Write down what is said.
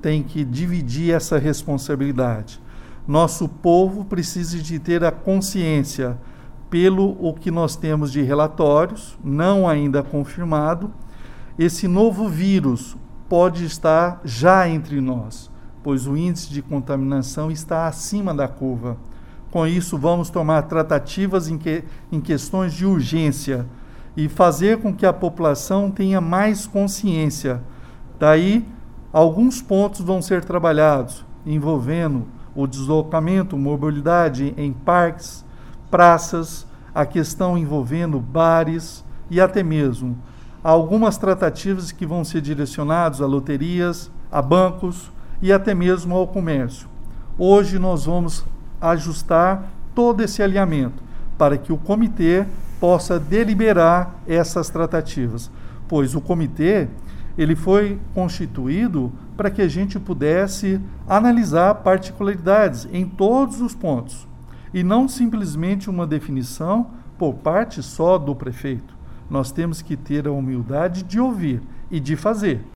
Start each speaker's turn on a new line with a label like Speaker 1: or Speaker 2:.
Speaker 1: tem que dividir essa responsabilidade. Nosso povo precisa de ter a consciência, pelo o que nós temos de relatórios, não ainda confirmado, esse novo vírus pode estar já entre nós, pois o índice de contaminação está acima da curva. Com isso, vamos tomar tratativas em questões de urgência e fazer com que a população tenha mais consciência. Daí, alguns pontos vão ser trabalhados, envolvendo o deslocamento, mobilidade em parques, praças, a questão envolvendo bares e até mesmo algumas tratativas que vão ser direcionadas a loterias, a bancos e até mesmo ao comércio. Hoje nós vamos ajustar todo esse alinhamento para que o comitê possa deliberar essas tratativas, pois o comitê ele foi constituído para que a gente pudesse analisar particularidades em todos os pontos e não simplesmente uma definição por parte só do prefeito. Nós temos que ter a humildade de ouvir e de fazer.